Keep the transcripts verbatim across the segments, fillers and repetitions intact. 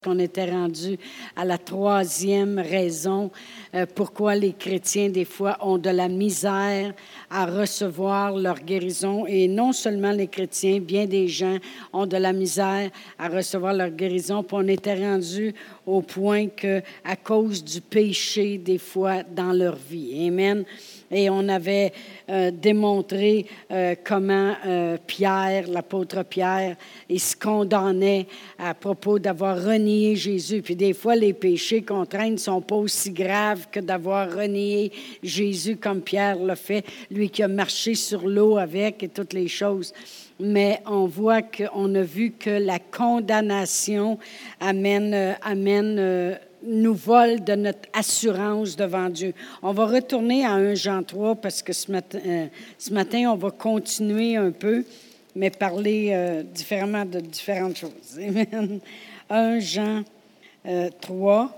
On était rendu à la troisième raison euh, pourquoi les chrétiens, des fois, ont de la misère à recevoir leur guérison. Et non seulement les chrétiens, bien des gens ont de la misère à recevoir leur guérison. Puis on était rendu au point que, à cause du péché, des fois, dans leur vie. Amen. Et on avait euh, démontré euh, comment euh, Pierre, l'apôtre Pierre, il se condamnait à propos d'avoir renié Jésus. Puis des fois, les péchés qu'on traîne ne sont pas aussi graves que d'avoir renié Jésus comme Pierre l'a fait, lui qui a marché sur l'eau avec et toutes les choses. Mais on voit qu'on a vu que la condamnation amène, euh, amène euh, nous vole de notre assurance devant Dieu. On va retourner à un Jean trois parce que ce matin, euh, ce matin, on va continuer un peu, mais parler euh, différemment de différentes choses. Amen. un Jean euh, trois,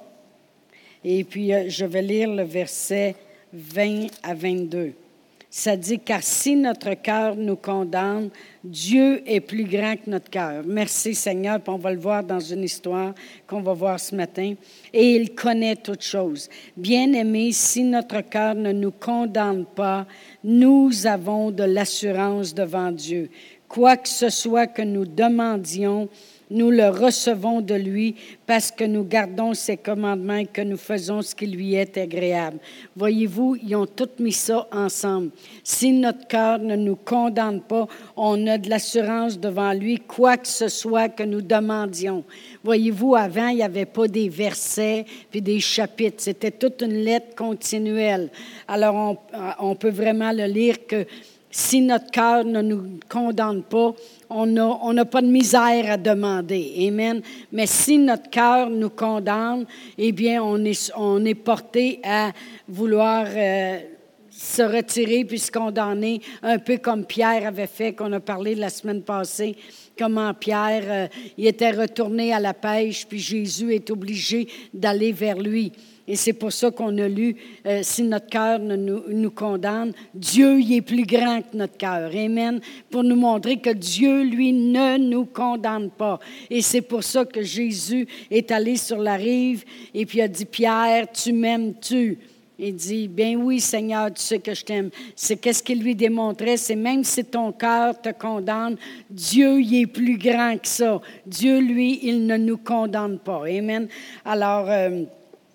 et puis euh, je vais lire le verset vingt à vingt-deux. Ça dit, car si notre cœur nous condamne, Dieu est plus grand que notre cœur. Merci Seigneur, puis on va le voir dans une histoire qu'on va voir ce matin. Et il connaît toutes choses. Bien-aimés, si notre cœur ne nous condamne pas, nous avons de l'assurance devant Dieu. Quoi que ce soit que nous demandions, nous le recevons de lui parce que nous gardons ses commandements et que nous faisons ce qui lui est agréable. Voyez-vous, ils ont tous mis ça ensemble. Si notre cœur ne nous condamne pas, on a de l'assurance devant lui, quoi que ce soit que nous demandions. Voyez-vous, avant, il n'y avait pas des versets puis des chapitres. C'était toute une lettre continuelle. Alors, on, on peut vraiment le lire que si notre cœur ne nous condamne pas, on n'a on n'a pas de misère à demander. Amen. Mais si notre cœur nous condamne, eh bien, on est, on est porté à vouloir euh, se retirer puis se condamner, un peu comme Pierre avait fait, qu'on a parlé la semaine passée, comment Pierre, euh, il était retourné à la pêche, puis Jésus est obligé d'aller vers lui. Et c'est pour ça qu'on a lu, euh, si notre cœur ne nous, nous condamne, Dieu il est plus grand que notre cœur. Amen. Pour nous montrer que Dieu, lui, ne nous condamne pas. Et c'est pour ça que Jésus est allé sur la rive et puis a dit, Pierre, tu m'aimes-tu? Il dit, bien oui, Seigneur, tu sais que je t'aime. C'est qu'est-ce qu'il lui démontrait, c'est même si ton cœur te condamne, Dieu, il est plus grand que ça. Dieu, lui, il ne nous condamne pas. Amen. Alors, euh,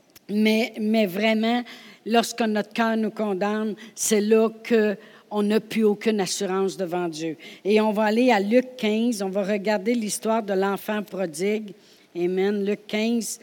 Mais, mais vraiment, lorsque notre cœur nous condamne, c'est là qu'on n'a plus aucune assurance devant Dieu. Et on va aller à Luc quinze, on va regarder l'histoire de l'enfant prodigue. Amen. Luc quinze,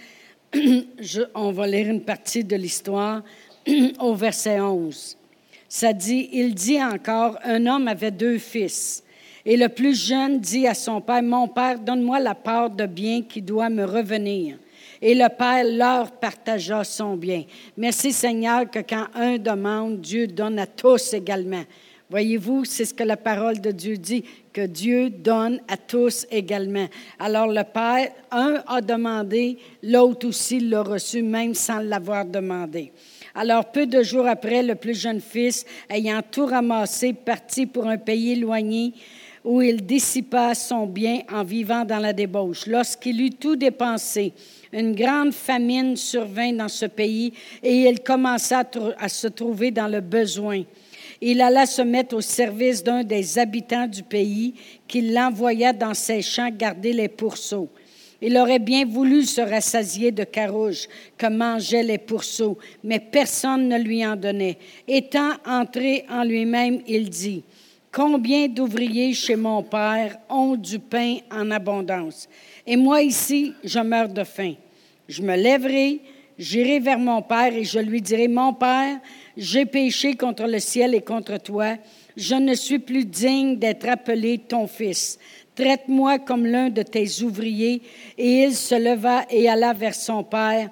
je, on va lire une partie de l'histoire au verset onze. Ça dit, il dit encore, un homme avait deux fils. Et le plus jeune dit à son père, mon père, donne-moi la part de bien qui doit me revenir. Et le Père leur partagea son bien. Merci Seigneur que quand un demande, Dieu donne à tous également. Voyez-vous, c'est ce que la parole de Dieu dit, que Dieu donne à tous également. Alors le Père, un a demandé, l'autre aussi l'a reçu, même sans l'avoir demandé. Alors peu de jours après, le plus jeune fils, ayant tout ramassé, partit pour un pays éloigné, où il dissipa son bien en vivant dans la débauche. Lorsqu'il eut tout dépensé, une grande famine survint dans ce pays et il commença à, tr- à se trouver dans le besoin. Il alla se mettre au service d'un des habitants du pays qui l'envoya dans ses champs garder les pourceaux. Il aurait bien voulu se rassasier de carouge que mangeaient les pourceaux, mais personne ne lui en donnait. Étant entré en lui-même, il dit, « Combien d'ouvriers chez mon père ont du pain en abondance? Et moi ici, je meurs de faim. Je me lèverai, j'irai vers mon père et je lui dirai, « Mon père, j'ai péché contre le ciel et contre toi. Je ne suis plus digne d'être appelé ton fils. Traite-moi comme l'un de tes ouvriers. » Et il se leva et alla vers son père.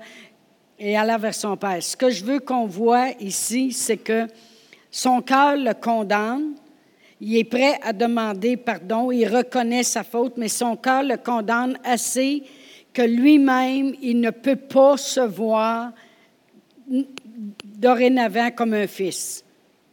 Et alla vers son père. Ce que je veux qu'on voit ici, c'est que son cœur le condamne. Il est prêt à demander pardon. Il reconnaît sa faute, mais son cœur le condamne assez que lui-même, il ne peut pas se voir dorénavant comme un fils.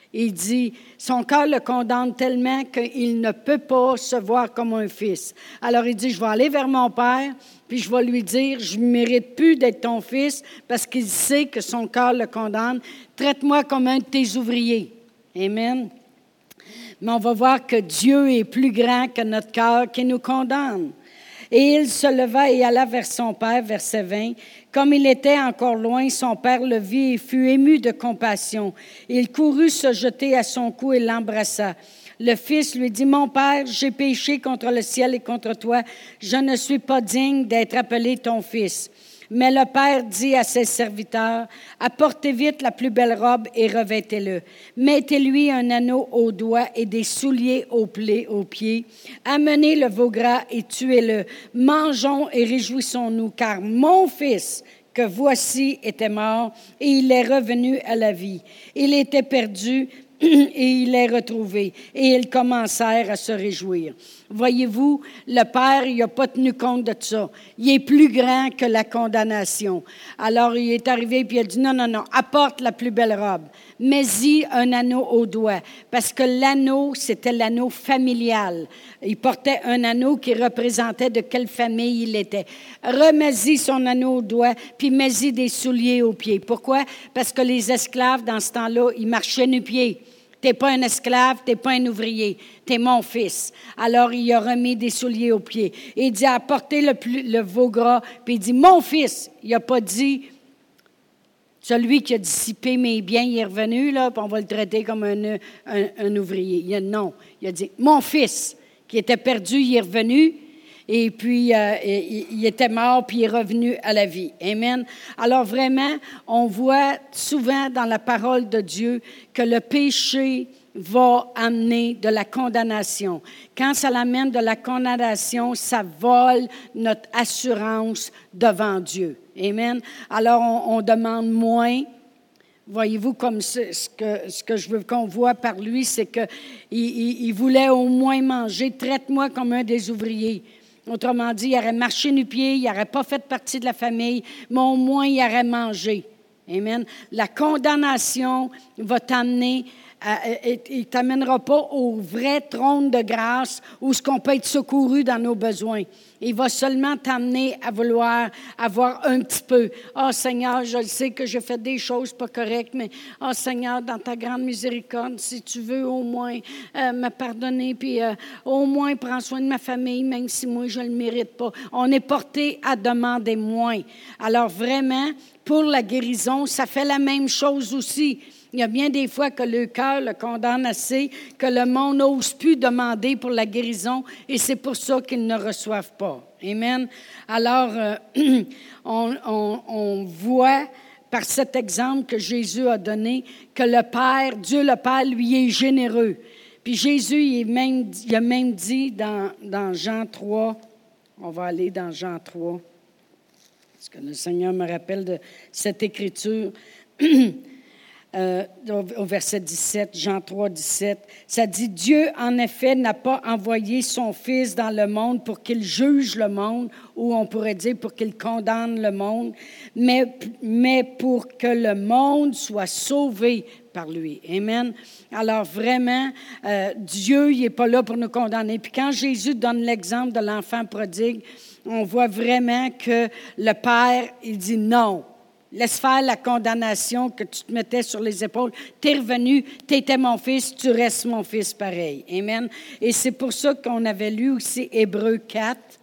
Il dit, son cœur le condamne tellement qu'il ne peut pas se voir comme un fils. Alors il dit, je vais aller vers mon père, puis je vais lui dire, je ne mérite plus d'être ton fils parce qu'il sait que son cœur le condamne. Traite-moi comme un de tes ouvriers. Amen. Mais on va voir que Dieu est plus grand que notre cœur qui nous condamne. Et il se leva et alla vers son père, verset vingt. Comme il était encore loin, son père le vit et fut ému de compassion. Il courut se jeter à son cou et l'embrassa. Le fils lui dit, « Mon père, j'ai péché contre le ciel et contre toi. Je ne suis pas digne d'être appelé ton fils. » Mais le père dit à ses serviteurs, « Apportez vite la plus belle robe et revêtez-le. Mettez-lui un anneau au doigt et des souliers aux plaies, aux pieds. Amenez le veau gras et tuez-le. Mangeons et réjouissons-nous, car mon fils, que voici, était mort et il est revenu à la vie. Il était perdu et il est retrouvé. » Et ils commencèrent à se réjouir. Voyez-vous, le Père, il n'a pas tenu compte de ça. Il est plus grand que la condamnation. Alors, il est arrivé et il a dit, non, non, non, apporte la plus belle robe. Mets-y un anneau au doigt. Parce que l'anneau, c'était l'anneau familial. Il portait un anneau qui représentait de quelle famille il était. Remets-y son anneau au doigt, puis mets-y des souliers aux pieds. Pourquoi? Parce que les esclaves, dans ce temps-là, ils marchaient nu-pieds. Tu n'es pas un esclave, tu n'es pas un ouvrier, tu es mon fils. Alors, il a remis des souliers aux pieds. Et il dit, apportez le, le veau gras. Puis il dit, mon fils. Il n'a pas dit, celui qui a dissipé mes biens, il est revenu, là, puis on va le traiter comme un, un, un ouvrier. Il a, non, il a dit, mon fils, qui était perdu, il est revenu. Et puis, euh, il, il était mort, puis il est revenu à la vie. Amen. Alors, vraiment, on voit souvent dans la parole de Dieu que le péché va amener de la condamnation. Quand ça l'amène de la condamnation, ça vole notre assurance devant Dieu. Amen. Alors, on, on demande moins. Voyez-vous, comme ce, ce, que, ce que je veux qu'on voit par lui, c'est qu'il il, il voulait au moins manger. Traite-moi comme un des ouvriers. Autrement dit, il aurait marché nu-pied, il n'aurait pas fait partie de la famille, mais au moins, il aurait mangé. Amen. La condamnation va t'amener, il ne t'amènera pas au vrai trône de grâce où ce qu'on peut être secouru dans nos besoins. Il va seulement t'amener à vouloir avoir un petit peu. « Ah, oh, Seigneur, je sais que j'ai fait des choses pas correctes, mais ah, oh, Seigneur, dans ta grande miséricorde, si tu veux au moins euh, me pardonner, puis euh, au moins prends soin de ma famille, même si moi, je ne le mérite pas. » On est porté à demander moins. Alors vraiment, pour la guérison, ça fait la même chose aussi. Il y a bien des fois que le cœur le condamne assez, que le monde n'ose plus demander pour la guérison, et c'est pour ça qu'ils ne reçoivent pas. Amen. Alors, euh, on, on, on voit par cet exemple que Jésus a donné que le Père, Dieu le Père, lui est généreux. Puis Jésus, il, est même, il a même dit dans, dans Jean trois, on va aller dans Jean trois, parce que le Seigneur me rappelle de cette écriture. Euh, au verset dix-sept, Jean trois, dix-sept, ça dit « Dieu, en effet, n'a pas envoyé son Fils dans le monde pour qu'il juge le monde, ou on pourrait dire pour qu'il condamne le monde, mais, mais pour que le monde soit sauvé par lui. » Amen. Alors vraiment, euh, Dieu, il n'est pas là pour nous condamner. Puis quand Jésus donne l'exemple de l'enfant prodigue, on voit vraiment que le Père, il dit non. Laisse faire la condamnation que tu te mettais sur les épaules. Tu es revenu, tu étais mon fils, tu restes mon fils pareil. Amen. Et c'est pour ça qu'on avait lu aussi Hébreux quatre.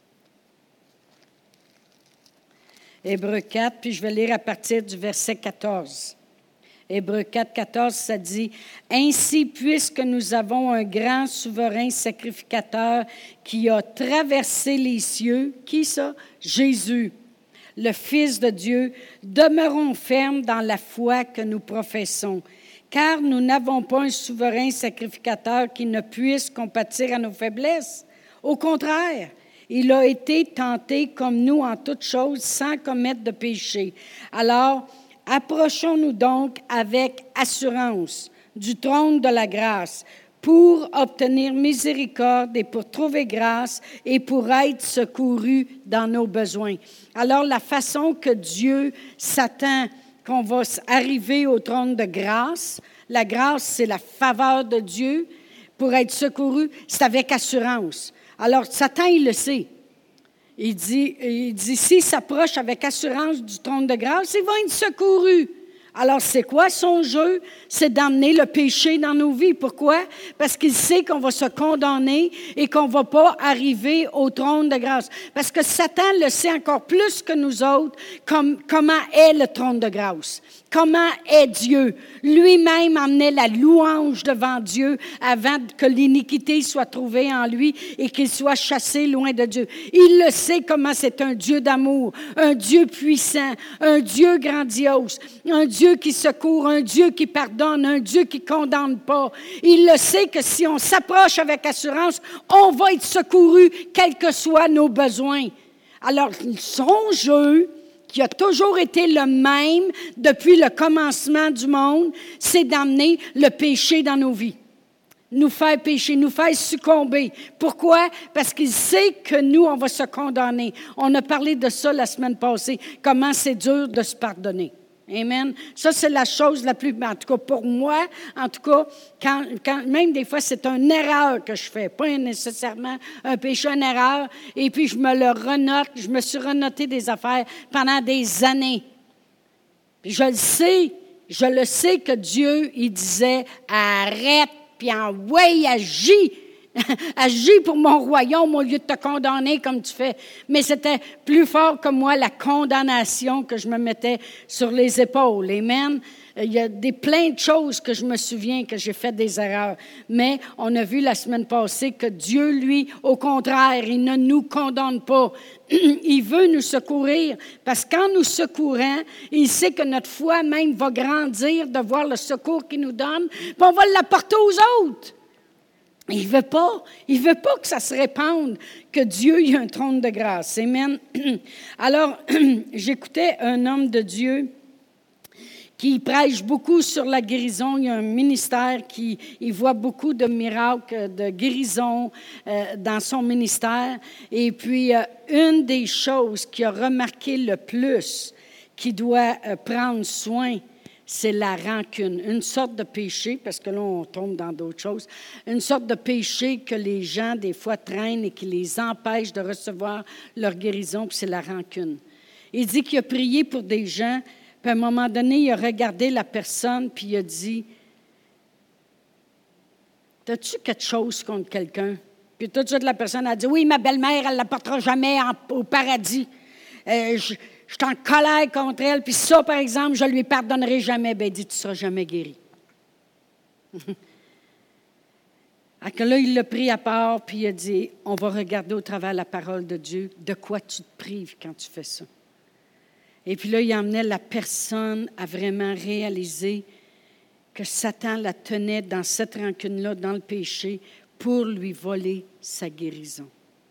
Hébreux quatre, puis je vais lire à partir du verset quatorze. Hébreux quatre, quatorze, ça dit « Ainsi, puisque nous avons un grand souverain sacrificateur qui a traversé les cieux, qui ça? Jésus. Le Fils de Dieu, demeurons fermes dans la foi que nous professons, car nous n'avons pas un souverain sacrificateur qui ne puisse compatir à nos faiblesses. Au contraire, il a été tenté comme nous en toutes choses sans commettre de péché. Alors, approchons-nous donc avec assurance du trône de la grâce, pour obtenir miséricorde et pour trouver grâce et pour être secourus dans nos besoins. Alors, la façon que Dieu s'attend qu'on va arriver au trône de grâce, La grâce, c'est la faveur de Dieu pour être secouru. C'est avec assurance. Alors, Satan, il le sait. Il dit, il dit s'il s'approche avec assurance du trône de grâce, il va être secouru. Alors, c'est quoi son jeu? C'est d'emmener le péché dans nos vies. Pourquoi? Parce qu'il sait qu'on va se condamner et qu'on ne va pas arriver au trône de grâce. Parce que Satan le sait encore plus que nous autres, comme, comment est le trône de grâce. Comment est Dieu? Lui-même emmenait la louange devant Dieu avant que l'iniquité soit trouvée en lui et qu'il soit chassé loin de Dieu. Il le sait comment c'est un Dieu d'amour, un Dieu puissant, un Dieu grandiose, un Dieu qui secourt, un Dieu qui pardonne, un Dieu qui ne condamne pas. Il le sait que si on s'approche avec assurance, on va être secouru, quels que soient nos besoins. Alors, son jeu, qui a toujours été le même depuis le commencement du monde, c'est d'amener le péché dans nos vies. Nous faire pécher, nous faire succomber. Pourquoi? Parce qu'il sait que nous, on va se condamner. On a parlé de ça la semaine passée, comment c'est dur de se pardonner. Amen. Ça, c'est la chose la plus... En tout cas, pour moi, en tout cas, quand, quand, même des fois, c'est une erreur que je fais. Pas nécessairement un péché, une erreur. Et puis, je me le renote. Je me suis renoté des affaires pendant des années. Puis, je le sais. Je le sais que Dieu, il disait, arrête, puis en ouais, agis. Agis pour mon royaume au lieu de te condamner comme tu fais. Mais c'était plus fort que moi la condamnation que je me mettais sur les épaules. Amen. Il y a des, plein de choses que je me souviens que j'ai fait des erreurs. Mais on a vu la semaine passée que Dieu, lui, au contraire, il ne nous condamne pas. Il veut nous secourir parce qu'en nous secourant, il sait que notre foi même va grandir de voir le secours qu'il nous donne, puis on va l'apporter aux autres. Il ne veut pas, il veut pas que ça se répande, que Dieu ait un trône de grâce. Amen. Alors, j'écoutais un homme de Dieu qui prêche beaucoup sur la guérison. Il y a un ministère qui il voit beaucoup de miracles, de guérison euh, dans son ministère. Et puis, euh, une des choses qu'il a remarqué le plus, qu'il doit euh, prendre soin, c'est la rancune, une sorte de péché, parce que là, on tombe dans d'autres choses, une sorte de péché que les gens, des fois, traînent et qui les empêche de recevoir leur guérison, puis c'est la rancune. Il dit qu'il a prié pour des gens, puis à un moment donné, il a regardé la personne, puis il a dit, « As-tu quelque chose contre quelqu'un? » Puis tout de suite, la personne a dit, « Oui, ma belle-mère, elle ne l'apportera jamais en, au paradis. Euh, je, Je suis en colère contre elle, puis ça, par exemple, je ne lui pardonnerai jamais. » Bien, il dit, tu ne seras jamais guéri. Alors que là, il l'a pris à part, puis il a dit, on va regarder au travers de la parole de Dieu, de quoi tu te prives quand tu fais ça. Et puis là, il emmenait la personne à vraiment réaliser que Satan la tenait dans cette rancune-là, dans le péché, pour lui voler sa guérison.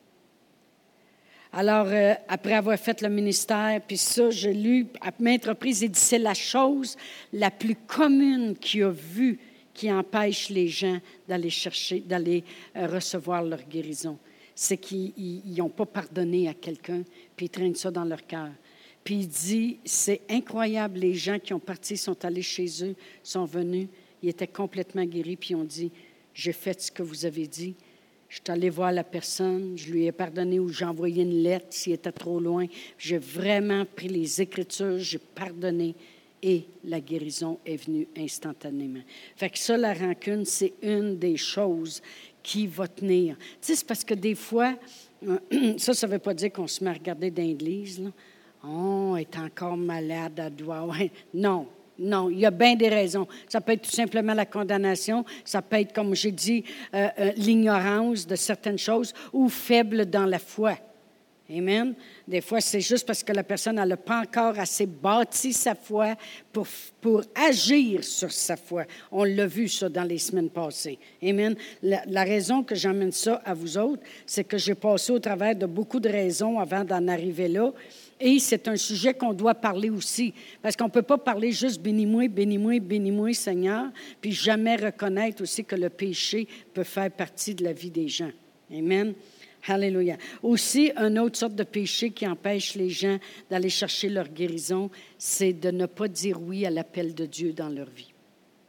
Alors, euh, après avoir fait le ministère, puis ça, j'ai lu à maintes reprises, il dit, c'est la chose la plus commune qu'il a vue qui empêche les gens d'aller chercher, d'aller euh, recevoir leur guérison. C'est qu'ils n'ont pas pardonné à quelqu'un, puis ils traînent ça dans leur cœur. Puis il dit, c'est incroyable, les gens qui ont parti, sont allés chez eux, sont venus, ils étaient complètement guéris, puis ils ont dit, j'ai fait ce que vous avez dit. Je suis allée voir la personne, je lui ai pardonné ou j'ai envoyé une lettre s'il était trop loin. J'ai vraiment pris les Écritures, j'ai pardonné et la guérison est venue instantanément. Fait que ça, la rancune, c'est une des choses qui va tenir. Tu sais, c'est parce que des fois, ça, ça ne veut pas dire qu'on se met à regarder dans l'église, là. Oh, elle est encore malade, elle doit... Ouais. Non. Non, il y a bien des raisons. Ça peut être tout simplement la condamnation, ça peut être, comme j'ai dit, euh, euh, l'ignorance de certaines choses ou faible dans la foi. Amen. Des fois, c'est juste parce que la personne n'a pas encore assez bâti sa foi pour, pour agir sur sa foi. On l'a vu, ça, dans les semaines passées. Amen. La, la raison que j'emmène ça à vous autres, c'est que j'ai passé au travers de beaucoup de raisons avant d'en arriver là. Et c'est un sujet qu'on doit parler aussi, parce qu'on ne peut pas parler juste « bénis-moi, bénis-moi, bénis-moi, Seigneur », puis jamais reconnaître aussi que le péché peut faire partie de la vie des gens. Amen. Alléluia. Aussi, une autre sorte de péché qui empêche les gens d'aller chercher leur guérison, c'est de ne pas dire oui à l'appel de Dieu dans leur vie.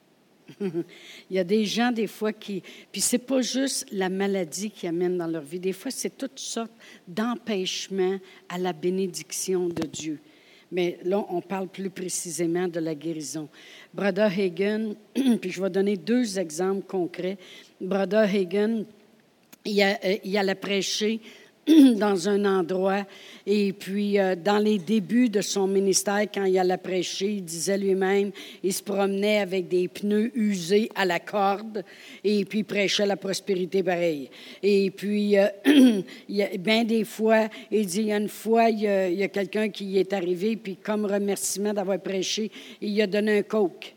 Il y a des gens, des fois, qui... Puis c'est pas juste la maladie qui amène dans leur vie. Des fois, c'est toutes sortes d'empêchements à la bénédiction de Dieu. Mais là, on parle plus précisément de la guérison. Brother Hagin, puis je vais donner deux exemples concrets. Brother Hagin, il, a, il allait prêcher dans un endroit, et puis euh, dans les débuts de son ministère, quand il allait prêcher, il disait lui-même, il se promenait avec des pneus usés à la corde, et puis il prêchait la prospérité pareil. Et puis, euh, il y a, bien des fois, il dit, il y a une fois, il y a, il y a quelqu'un qui y est arrivé, puis comme remerciement d'avoir prêché, il lui a donné un coke.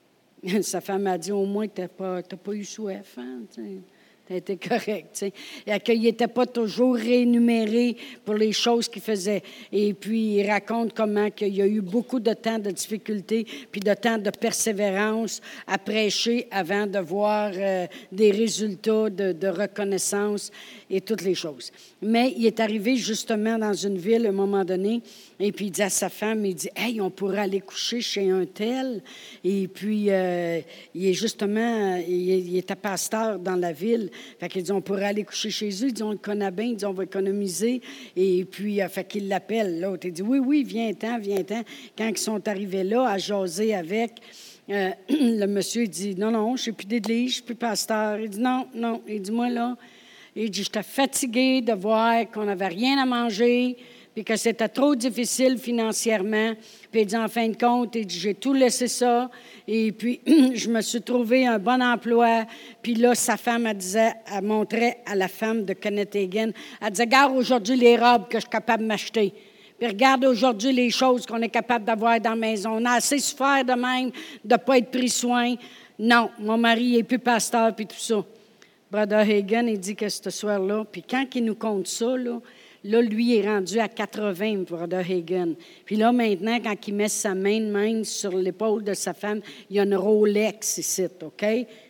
Sa femme a dit, au moins, tu n'as pas, t'as pas eu soif, hein, t'sais. Ça a été correct, tu sais. Et qu'il n'était pas toujours rémunéré pour les choses qu'il faisait. Et puis, il raconte comment qu'il y a eu beaucoup de temps de difficulté, puis de temps de persévérance à prêcher avant de voir euh, des résultats de, de reconnaissance et toutes les choses. Mais il est arrivé justement dans une ville à un moment donné, et puis il dit à sa femme, il dit, « Hey, on pourrait aller coucher chez un tel. » Et puis, euh, il est justement, il, il était pasteur dans la ville. Fait qu'il dit, on pourrait aller coucher chez eux. Il dit, on le connaît bien. Il dit, on va économiser. Et puis, euh, fait qu'il l'appelle. L'autre, il dit, oui, oui, viens-t'en, viens-t'en. Quand ils sont arrivés là, à jaser avec, euh, le monsieur, il dit, non, non, je ne suis plus d'église, je ne suis plus pasteur. Il dit, non, non. Il dit, moi, là, il dit, j'étais fatigué de voir qu'on n'avait rien à manger, puis que c'était trop difficile financièrement. Puis il dit, en fin de compte, il dit, j'ai tout laissé ça. Et puis, je me suis trouvé un bon emploi. Puis là, sa femme, elle disait, elle montrait à la femme de Kenneth Hagin, elle disait, regarde aujourd'hui les robes que je suis capable de m'acheter. Puis regarde aujourd'hui les choses qu'on est capable d'avoir dans la maison. On a assez souffert de même de ne pas être pris soin. Non, mon mari n'est plus pasteur, puis tout ça. Brother Hagin, il dit que ce soir-là, puis quand il nous compte ça, là, Là, lui est rendu à quatre-vingts, Brother Hagin. Puis là, maintenant, quand il met sa main de main sur l'épaule de sa femme, il y a une Rolex ici, OK?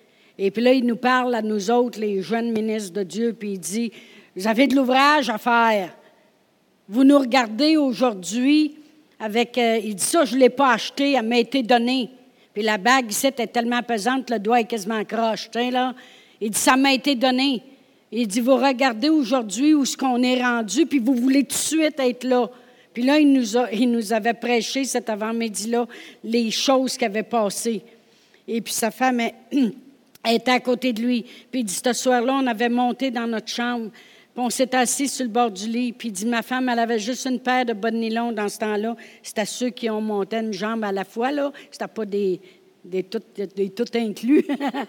Et puis là, il nous parle à nous autres, les jeunes ministres de Dieu, puis il dit, « Vous avez de l'ouvrage à faire. Vous nous regardez aujourd'hui avec... Euh, il dit ça, je ne l'ai pas acheté, elle m'a été donnée. Puis la bague ici est tellement pesante que le doigt est quasiment croche. Tu sais, là? Il dit, ça m'a été donné. Il dit, vous regardez aujourd'hui où est-ce qu'on est rendu, puis vous voulez tout de suite être là. Puis là, il nous, a, il nous avait prêché cet avant-midi-là les choses qui avaient passé. Et puis sa femme elle, elle était à côté de lui. Puis il dit, ce soir-là, on avait monté dans notre chambre, puis on s'est assis sur le bord du lit. Puis il dit, ma femme, elle avait juste une paire de bas de nylon dans ce temps-là. C'était ceux qui ont monté une jambe à la fois, là. C'était pas des... Des tout, des tout inclus.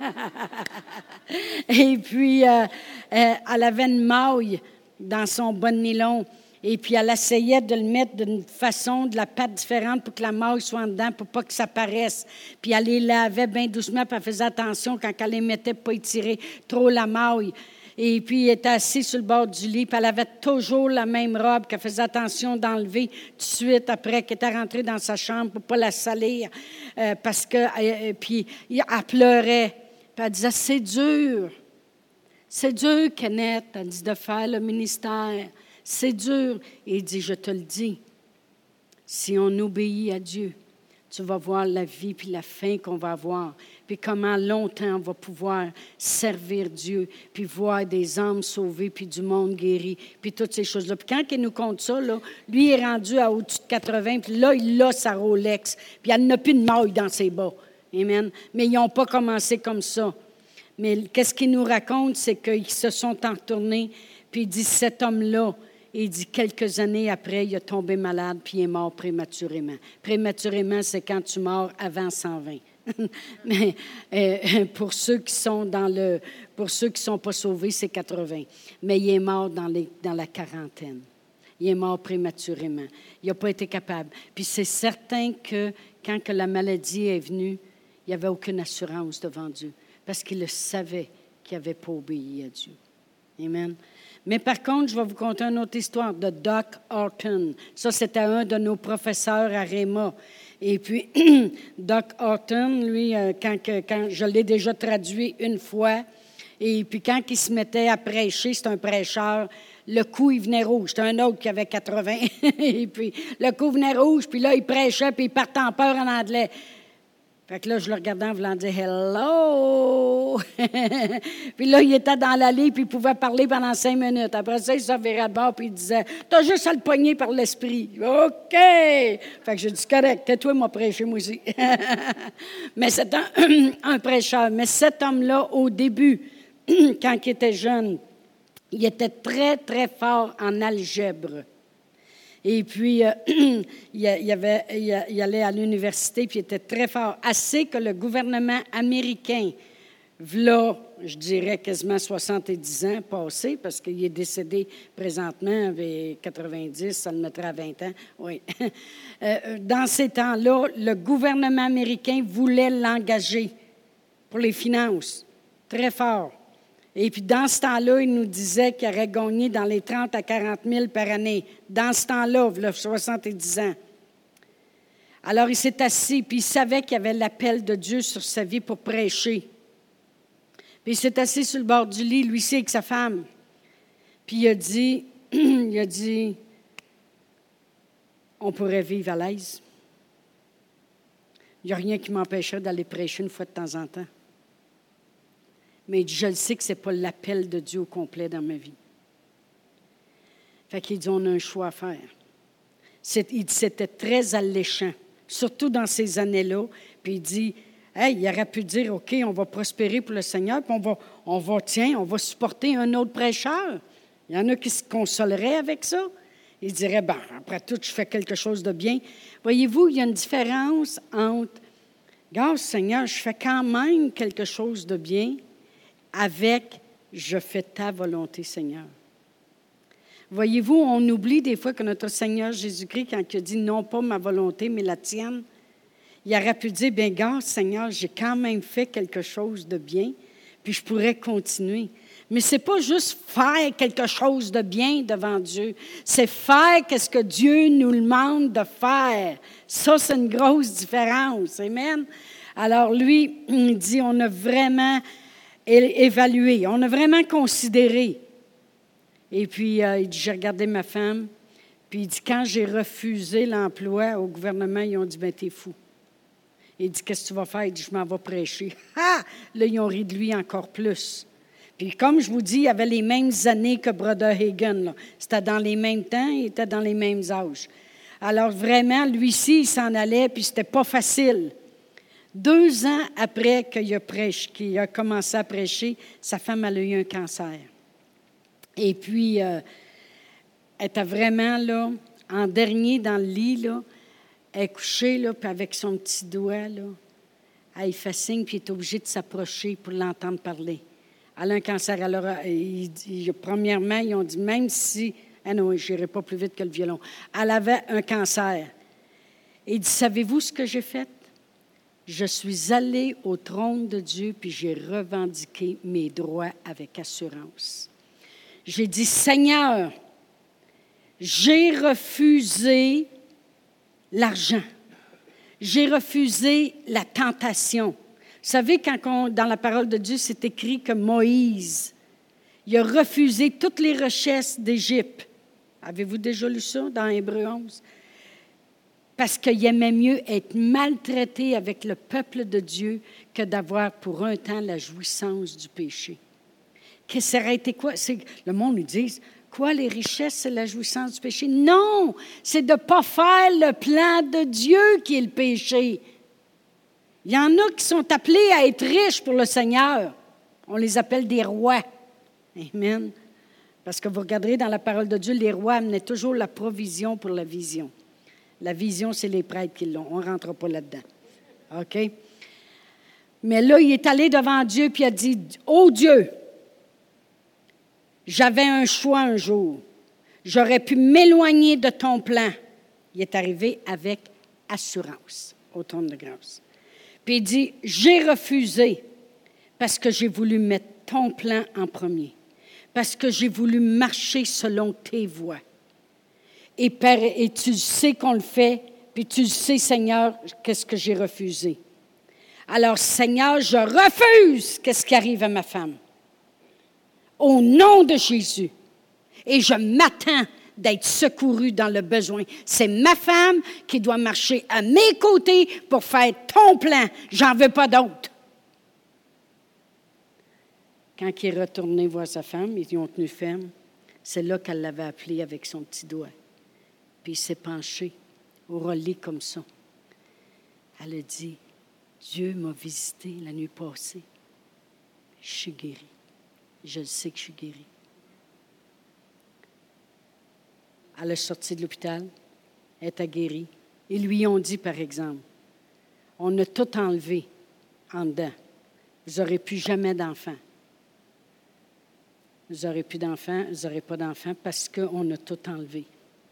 Et puis, euh, euh, elle avait une maille dans son bas de nylon. Et puis, elle essayait de le mettre d'une façon, de la patte différente pour que la maille soit en dedans, pour pas que ça paraisse. Puis, elle les lavait bien doucement, puis elle faisait attention quand elle les mettait pour pas étirer trop la maille. Et puis, elle était assise sur le bord du lit, puis elle avait toujours la même robe qu'elle faisait attention d'enlever tout de suite après qu'elle était rentrée dans sa chambre pour ne pas la salir. Euh, parce que, euh, puis, elle pleurait. Puis, elle disait, c'est dur. C'est dur, Kenneth, elle dit, de faire le ministère. C'est dur. Et il dit, je te le dis, si on obéit à Dieu, tu vas voir la vie puis la fin qu'on va avoir, puis comment longtemps on va pouvoir servir Dieu, puis voir des âmes sauvées, puis du monde guéri, puis toutes ces choses-là. Puis quand il nous compte ça, là, lui est rendu à au-dessus de quatre-vingts, puis là, il a sa Rolex, puis elle n'a plus de maille dans ses bas. Amen. Mais ils n'ont pas commencé comme ça. Mais qu'est-ce qu'il nous raconte, c'est qu'ils se sont entournés, puis il dit, cet homme-là, et il dit, quelques années après, il a tombé malade, puis il est mort prématurément. Prématurément, c'est quand tu mors avant cent vingt. Mais euh, pour ceux qui sont dans le, pour ceux qui sont pas sauvés, c'est quatre-vingts. Mais il est mort dans, les, dans la quarantaine. Il est mort prématurément. Il n'a pas été capable. Puis c'est certain que quand que la maladie est venue, il n'y avait aucune assurance devant Dieu, parce qu'il le savait qu'il n'avait pas obéi à Dieu. Amen. Mais par contre, je vais vous conter une autre histoire de Doc Horton. Ça, c'était un de nos professeurs à Rhéma. Et puis, Doc Horton, lui, quand, quand je l'ai déjà traduit une fois, et puis quand il se mettait à prêcher, c'est un prêcheur, le cou, il venait rouge. C'était un autre qui avait quatre-vingts. Et puis, le cou venait rouge, puis là, il prêchait, puis il partait en peur en anglais. Fait que là, je le regardais en voulant dire « Hello! » Puis là, il était dans l'allée, puis il pouvait parler pendant cinq minutes. Après ça, il se virait de bord, puis il disait « T'as juste à le pogner par l'esprit. » « OK! » Fait que j'ai dit « Correct, tais-toi, m'a prêché, moi aussi. » Mais c'est un, un prêcheur. Mais cet homme-là, au début, quand il était jeune, il était très, très fort en algèbre. Et puis, euh, il, y avait, il allait à l'université, puis il était très fort. Assez que le gouvernement américain, v'là, je dirais quasiment soixante-dix ans passés, parce qu'il est décédé présentement avec quatre-vingt-dix, ça le mettrait à vingt ans. Oui. Dans ces temps-là, le gouvernement américain voulait l'engager pour les finances, très fort. Et puis, dans ce temps-là, il nous disait qu'il aurait gagné dans les trente à quarante mille par année. Dans ce temps-là, il y a soixante-dix ans. Alors, il s'est assis, puis il savait qu'il y avait l'appel de Dieu sur sa vie pour prêcher. Puis, il s'est assis sur le bord du lit, lui aussi, avec sa femme. Puis, il a dit, il a dit, on pourrait vivre à l'aise. Il n'y a rien qui m'empêcherait d'aller prêcher une fois de temps en temps. Mais je le sais que ce n'est pas l'appel de Dieu au complet dans ma vie. Fait qu'il dit, on a un choix à faire. C'est, il dit, c'était très alléchant, surtout dans ces années-là. Puis il dit, hey, il aurait pu dire, OK, on va prospérer pour le Seigneur, puis on va, on va, tiens, on va supporter un autre prêcheur. Il y en a qui se consoleraient avec ça. Il dirait, ben, après tout, je fais quelque chose de bien. Voyez-vous, il y a une différence entre, regarde, Seigneur, je fais quand même quelque chose de bien, avec « Je fais ta volonté, Seigneur ». Voyez-vous, on oublie des fois que notre Seigneur Jésus-Christ, quand il a dit « Non pas ma volonté, mais la tienne », il aurait pu dire « Bien, gars, Seigneur, j'ai quand même fait quelque chose de bien, puis je pourrais continuer. » Mais ce n'est pas juste faire quelque chose de bien devant Dieu, c'est faire ce que Dieu nous demande de faire. Ça, c'est une grosse différence. Amen. Alors lui, il dit « On a vraiment... » évalué, on a vraiment considéré. Et puis, euh, il dit, j'ai regardé ma femme, puis il dit, quand j'ai refusé l'emploi au gouvernement, ils ont dit, ben t'es fou. Il dit, qu'est-ce que tu vas faire? Il dit, je m'en vais prêcher. Ah! Là, ils ont ri de lui encore plus. Puis, comme je vous dis, il avait les mêmes années que Brother Hagin, là. C'était dans les mêmes temps, il était dans les mêmes âges. Alors, vraiment, lui-ci, il s'en allait, puis c'était pas facile. Deux ans après qu'il a, prêché, qu'il a commencé à prêcher, sa femme a eu un cancer. Et puis, euh, elle était vraiment là, en dernier dans le lit, là, elle est couchée, là, puis avec son petit doigt, là, elle fait signe, puis il est obligé de s'approcher pour l'entendre parler. Elle a un cancer. Alors, il, il, premièrement, ils ont dit, même si... Ah non, je n'irai pas plus vite que le violon. Elle avait un cancer. Et il dit, savez-vous ce que j'ai fait? Je suis allée au trône de Dieu, puis j'ai revendiqué mes droits avec assurance. J'ai dit, Seigneur, j'ai refusé l'argent. J'ai refusé la tentation. Vous savez, quand on, dans la parole de Dieu, c'est écrit que Moïse, il a refusé toutes les richesses d'Égypte. Avez-vous déjà lu ça dans Hébreux onze? Parce qu'il aimait mieux être maltraité avec le peuple de Dieu que d'avoir pour un temps la jouissance du péché. Que ça aurait été quoi? C'est, le monde nous dit, quoi, les richesses, c'est la jouissance du péché? Non! C'est de ne pas faire le plan de Dieu qui est le péché. Il y en a qui sont appelés à être riches pour le Seigneur. On les appelle des rois. Amen. Parce que vous regarderez dans la parole de Dieu, les rois amenaient toujours la provision pour la vision. La vision, c'est les prêtres qui l'ont. On ne rentre pas là-dedans. OK? Mais là, il est allé devant Dieu puis il a dit, « Oh Dieu, j'avais un choix un jour. J'aurais pu m'éloigner de ton plan. » Il est arrivé avec assurance au trône de grâce. Puis il dit, « J'ai refusé parce que j'ai voulu mettre ton plan en premier. Parce que j'ai voulu marcher selon tes voies. Et, Père, et tu sais qu'on le fait, puis tu sais, Seigneur, qu'est-ce que j'ai refusé. Alors, Seigneur, je refuse qu'est-ce qui arrive à ma femme. Au nom de Jésus. Et je m'attends d'être secouru dans le besoin. C'est ma femme qui doit marcher à mes côtés pour faire ton plan. J'en veux pas d'autre. Quand il est retourné voir sa femme, ils ont tenu ferme. C'est là qu'elle l'avait appelé avec son petit doigt. Puis il s'est penché au relais comme ça. Elle a dit, Dieu m'a visité la nuit passée. Je suis guérie. Je le sais que je suis guérie. Elle est sortie de l'hôpital. Elle était guérie. Ils lui ont dit, par exemple, on a tout enlevé en dedans. Vous n'aurez plus jamais d'enfants. Vous n'aurez plus d'enfants, vous n'aurez pas d'enfants parce qu'on a tout enlevé.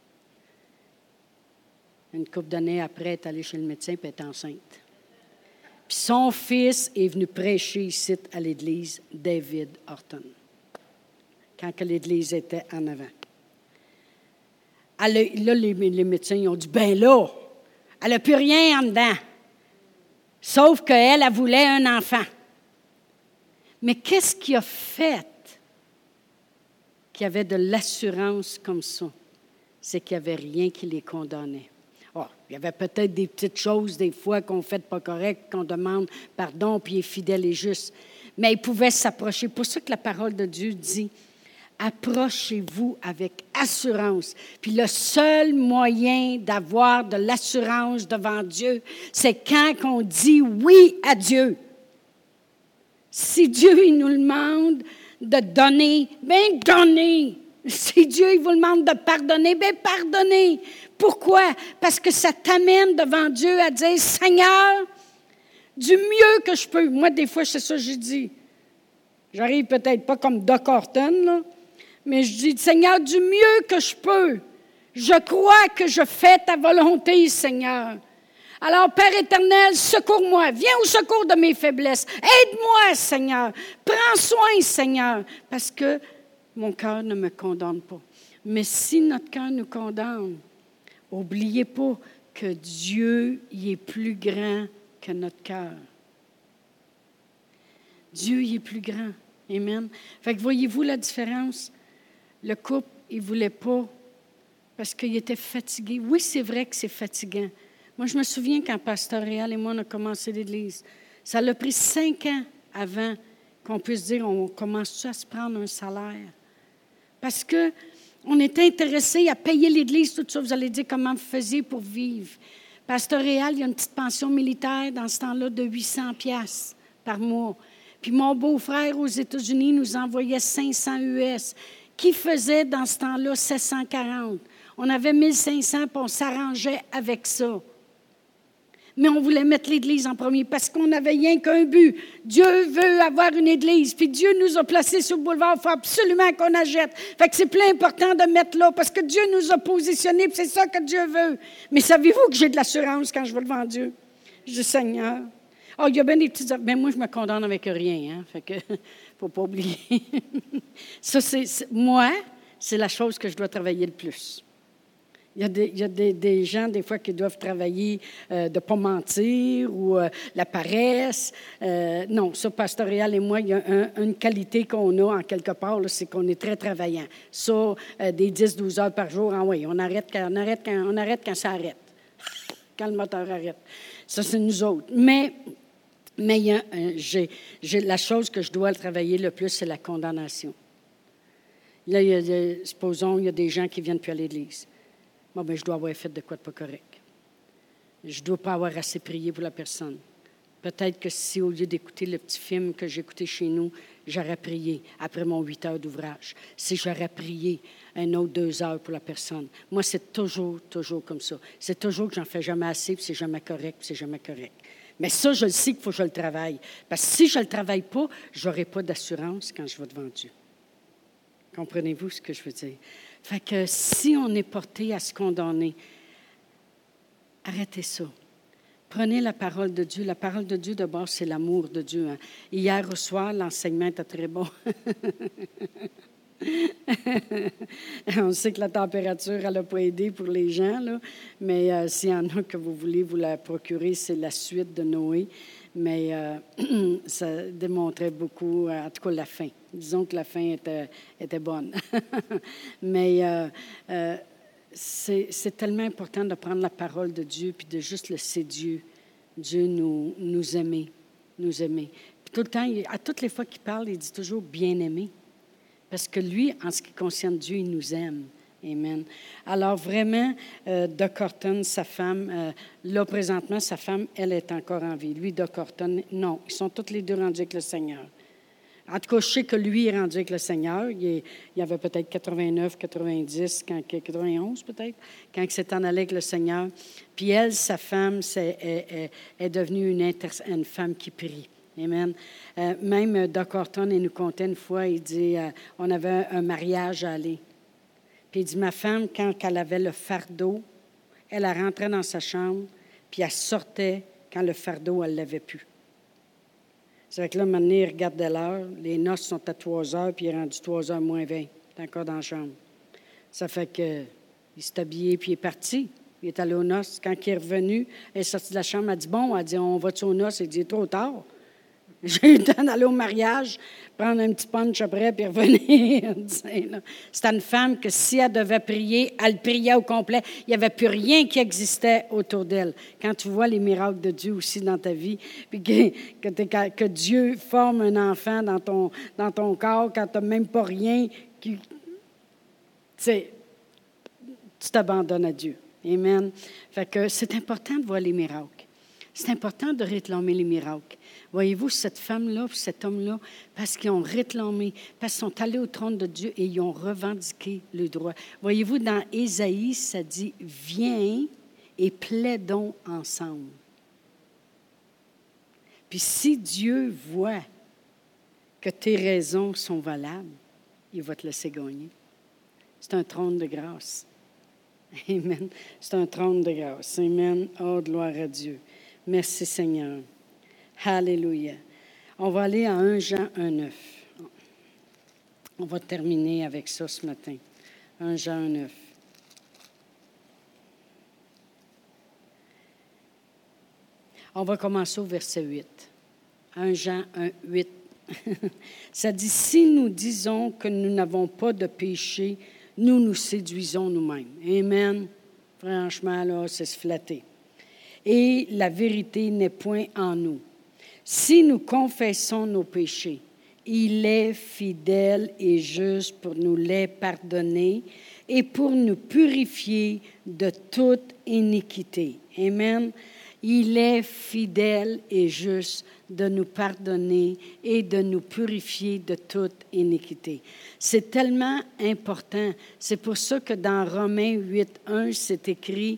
Une couple d'années après, elle est allée chez le médecin et elle est enceinte. Puis son fils est venu prêcher ici à l'église, David Horton, quand que l'église était en avant. Elle a, là, les, les médecins ils ont dit, ben là, elle n'a plus rien en dedans, sauf qu'elle, elle voulait un enfant. Mais qu'est-ce qu'il a fait qu'il y avait de l'assurance comme ça? C'est qu'il n'y avait rien qui les condamnait. Oh, il y avait peut-être des petites choses, des fois, qu'on ne fait pas correct, qu'on demande pardon, puis il est fidèle et juste. Mais il pouvait s'approcher. C'est pour ça que la parole de Dieu dit, approchez-vous avec assurance. Puis le seul moyen d'avoir de l'assurance devant Dieu, c'est quand on dit oui à Dieu. Si Dieu, il nous demande de donner, bien donnez. Si Dieu, il vous demande de pardonner, bien pardonnez. Pourquoi? Parce que ça t'amène devant Dieu à dire, Seigneur, du mieux que je peux. Moi, des fois, c'est ça que je dis. J'arrive peut-être pas comme Doc Horton, là, mais je dis, Seigneur, du mieux que je peux, je crois que je fais ta volonté, Seigneur. Alors, Père éternel, secours-moi. Viens au secours de mes faiblesses. Aide-moi, Seigneur. Prends soin, Seigneur, parce que mon cœur ne me condamne pas. Mais si notre cœur nous condamne, n'oubliez pas que Dieu y est plus grand que notre cœur. Dieu y est plus grand. Amen. Fait que voyez-vous la différence? Le couple, il ne voulait pas parce qu'il était fatigué. Oui, c'est vrai que c'est fatigant. Moi, je me souviens quand Pasteur Réal et moi, on a commencé l'Église. Ça l'a pris cinq ans avant qu'on puisse dire, on commence à se prendre un salaire. Parce que on était intéressés à payer l'Église, tout ça. Vous allez dire comment vous faisiez pour vivre. Pasteur Réal, il y a une petite pension militaire dans ce temps-là de huit cents piastres par mois. Puis mon beau-frère aux États-Unis nous envoyait cinq cents U S, qui faisait dans ce temps-là sept cent quarante. On avait mille cinq cents, puis on s'arrangeait avec ça. Mais on voulait mettre l'Église en premier parce qu'on n'avait rien qu'un but. Dieu veut avoir une Église, puis Dieu nous a placés sur le boulevard. Il faut absolument qu'on achète. Fait que c'est plus important de mettre là parce que Dieu nous a positionnés, puis c'est ça que Dieu veut. Mais savez-vous que j'ai de l'assurance quand je vais devant Dieu? Je dis, Seigneur. Oh, il y a bien des petites... Mais moi, je me condamne avec rien, hein? Fait que, faut pas oublier. Ça, c'est, c'est... Moi, c'est la chose que je dois travailler le plus. Il y a des, il y a des, des gens, des fois, qui doivent travailler euh, de ne pas mentir ou euh, la paresse. Euh, non, ça, Pasteur Réal et moi, il y a un, une qualité qu'on a en quelque part, là, c'est qu'on est très travaillant. Ça, euh, des dix à douze heures par jour, ah oui, on arrête quand, on arrête quand, on arrête quand ça arrête, quand le moteur arrête. Ça, c'est nous autres. Mais, mais il y a, euh, j'ai, j'ai, la chose que je dois travailler le plus, c'est la condamnation. Là, il y a des, supposons, il y a des gens qui ne viennent plus à l'Église. Bon, bien, je dois avoir fait de quoi de pas correct. Je ne dois pas avoir assez prié pour la personne. Peut-être que si, au lieu d'écouter le petit film que j'écoutais chez nous, j'aurais prié après mon huit heures d'ouvrage. Si j'aurais prié un autre deux heures pour la personne. Moi, c'est toujours, toujours comme ça. C'est toujours que j'en fais jamais assez, puis c'est jamais correct, puis c'est jamais correct. Mais ça, je le sais qu'il faut que je le travaille. Parce que si je ne le travaille pas, je n'aurai pas d'assurance quand je vais devant Dieu. Comprenez-vous ce que je veux dire? Fait que si on est porté à se condamner, arrêtez ça. Prenez la parole de Dieu. La parole de Dieu, d'abord, c'est l'amour de Dieu. Hein. Hier au soir, l'enseignement était très bon. On sait que la température, elle n'a pas aidé pour les gens, là, mais euh, s'il y en a que vous voulez vous la procurer, c'est la suite de Noé. Mais euh, ça démontrait beaucoup, en tout cas la fin. Disons que la fin était, était bonne. Mais euh, euh, c'est, c'est tellement important de prendre la parole de Dieu puis de juste laisser Dieu, Dieu nous, nous aimer, nous aimer. Puis tout le temps, il, à toutes les fois qu'il parle, il dit toujours « bien-aimé ». Parce que lui, en ce qui concerne Dieu, il nous aime. Amen. Alors vraiment, euh, Doc Horton, sa femme, euh, là présentement, sa femme, elle est encore en vie. Lui, Doc Horton, non. Ils sont tous les deux rendus avec le Seigneur. En tout cas, je sais que lui est rendu avec le Seigneur. Il, est, il avait peut-être quatre-vingt-neuf, quatre-vingt-dix, quand, quatre-vingt-onze peut-être, quand il s'est en allé avec le Seigneur. Puis elle, sa femme, c'est, est, est, est devenue une, inter, une femme qui prie. Amen. Euh, même euh, Doc Horton, il nous contait une fois, il dit, euh, on avait un, un mariage à aller. Puis il dit, ma femme, quand elle avait le fardeau, elle, elle rentrait dans sa chambre, puis elle sortait quand le fardeau, elle ne l'avait plus. C'est vrai que là, maintenant, il regardait l'heure. Les noces sont à trois heures, puis il est rendu trois heures moins vingt. Il est encore dans la chambre. Ça fait que il s'est habillé, puis il est parti. Il est allé aux noces. Quand il est revenu, elle est sortie de la chambre, elle a dit, bon, elle a dit, on va-tu aux noces? Il dit, trop tard. J'ai eu le temps d'aller au mariage, prendre un petit punch après, puis revenir. C'était une femme que si elle devait prier, elle priait au complet. Il n'y avait plus rien qui existait autour d'elle. Quand tu vois les miracles de Dieu aussi dans ta vie, puis que, que, que Dieu forme un enfant dans ton, dans ton corps, quand tu n'as même pas rien, qui, tu sais, tu t'abandonnes à Dieu. Amen. Fait que c'est important de voir les miracles. C'est important de réclamer les miracles. Voyez-vous, cette femme-là, cet homme-là, parce qu'ils ont réclamé, parce qu'ils sont allés au trône de Dieu et ils ont revendiqué le droit. Voyez-vous, dans Ésaïe, ça dit « Viens et plaidons ensemble ». Puis si Dieu voit que tes raisons sont valables, il va te laisser gagner. C'est un trône de grâce. Amen. C'est un trône de grâce. Amen. Oh, gloire à Dieu. Merci Seigneur. Alléluia. On va aller à un Jean un neuf. On va terminer avec ça ce matin. un Jean un neuf. On va commencer au verset huit. un Jean un, huit. Ça dit, si nous disons que nous n'avons pas de péché, nous nous séduisons nous-mêmes. Amen. Franchement, là, c'est se flatter. Et la vérité n'est point en nous. Si nous confessons nos péchés, il est fidèle et juste pour nous les pardonner et pour nous purifier de toute iniquité. Amen. Il est fidèle et juste de nous pardonner et de nous purifier de toute iniquité. C'est tellement important. C'est pour ça que dans Romains huit, un, c'est écrit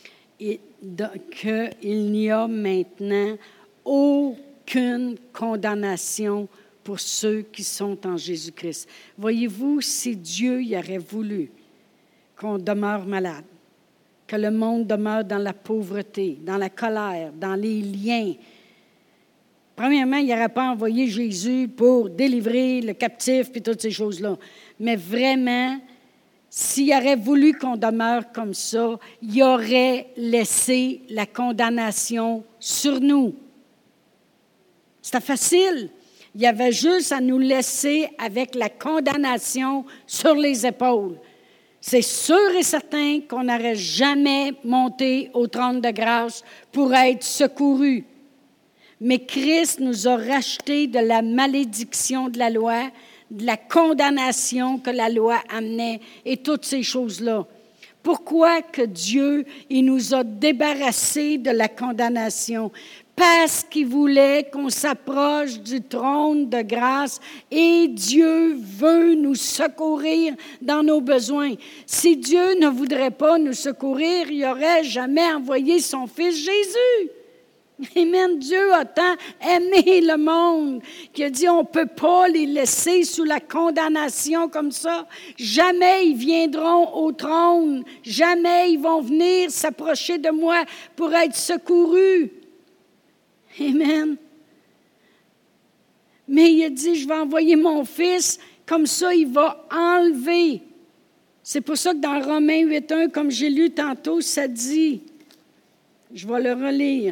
qu'il n'y a maintenant aucune condamnation pour ceux qui sont en Jésus-Christ. Voyez-vous, si Dieu y aurait voulu qu'on demeure malade, que le monde demeure dans la pauvreté, dans la colère, dans les liens, premièrement, il n'aurait pas envoyé Jésus pour délivrer le captif et toutes ces choses-là. Mais vraiment, s'il aurait voulu qu'on demeure comme ça, il aurait laissé la condamnation sur nous. C'était facile. Il y avait juste à nous laisser avec la condamnation sur les épaules. C'est sûr et certain qu'on n'aurait jamais monté au trône de grâce pour être secouru. Mais Christ nous a rachetés de la malédiction de la loi, de la condamnation que la loi amenait et toutes ces choses-là. Pourquoi que Dieu, il nous a débarrassés de la condamnation? Parce qu'il voulait qu'on s'approche du trône de grâce et Dieu veut nous secourir dans nos besoins. Si Dieu ne voudrait pas nous secourir, il n'aurait jamais envoyé son Fils Jésus. Amen. Dieu a tant aimé le monde qu'il a dit on ne peut pas les laisser sous la condamnation comme ça. Jamais ils viendront au trône. Jamais ils vont venir s'approcher de moi pour être secourus. Amen. Mais il a dit, je vais envoyer mon Fils, comme ça il va enlever. C'est pour ça que dans Romains huit, un, comme j'ai lu tantôt, ça dit, je vais le relire.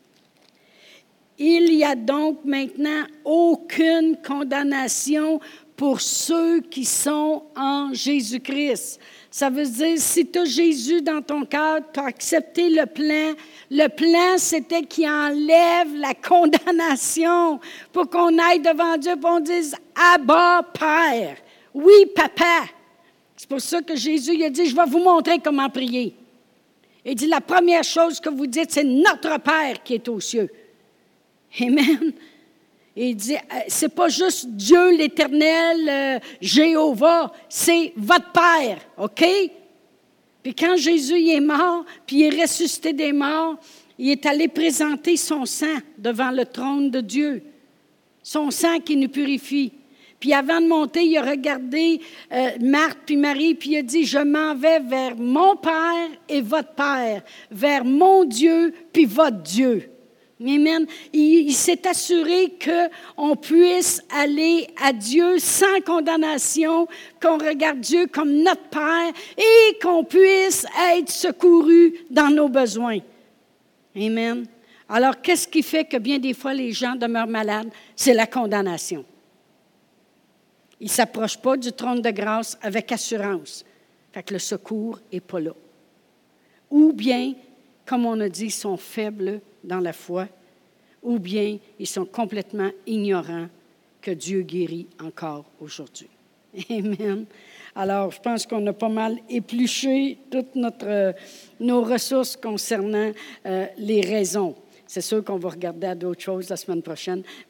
Il n'y a donc maintenant aucune condamnation pour ceux qui sont en Jésus-Christ. Ça veut dire, si tu as Jésus dans ton cœur, tu as accepté le plan. Le plan, c'était qu'il enlève la condamnation pour qu'on aille devant Dieu et qu'on dise « Abba, Père ». Oui, papa. C'est pour ça que Jésus il a dit « Je vais vous montrer comment prier ». Il dit « La première chose que vous dites, c'est notre Père qui est aux cieux ». Amen. Et il dit, c'est pas juste Dieu l'Éternel, euh, Jéhovah, c'est votre Père, OK? Puis quand Jésus il est mort, puis il est ressuscité des morts, il est allé présenter son sang devant le trône de Dieu. Son sang qui nous purifie. Puis avant de monter, il a regardé euh, Marthe puis Marie, puis il a dit, je m'en vais vers mon Père et votre Père, vers mon Dieu puis votre Dieu. Amen. Il, il s'est assuré qu'on puisse aller à Dieu sans condamnation, qu'on regarde Dieu comme notre Père et qu'on puisse être secouru dans nos besoins. Amen. Alors, qu'est-ce qui fait que bien des fois les gens demeurent malades? C'est la condamnation. Ils ne s'approchent pas du trône de grâce avec assurance. Fait que le secours n'est pas là. Ou bien, comme on a dit, ils sont faibles dans la foi, ou bien ils sont complètement ignorants que Dieu guérit encore aujourd'hui. Amen. Alors, je pense qu'on a pas mal épluché toutes notre, euh, nos ressources concernant euh, les raisons. C'est sûr qu'on va regarder à d'autres choses la semaine prochaine.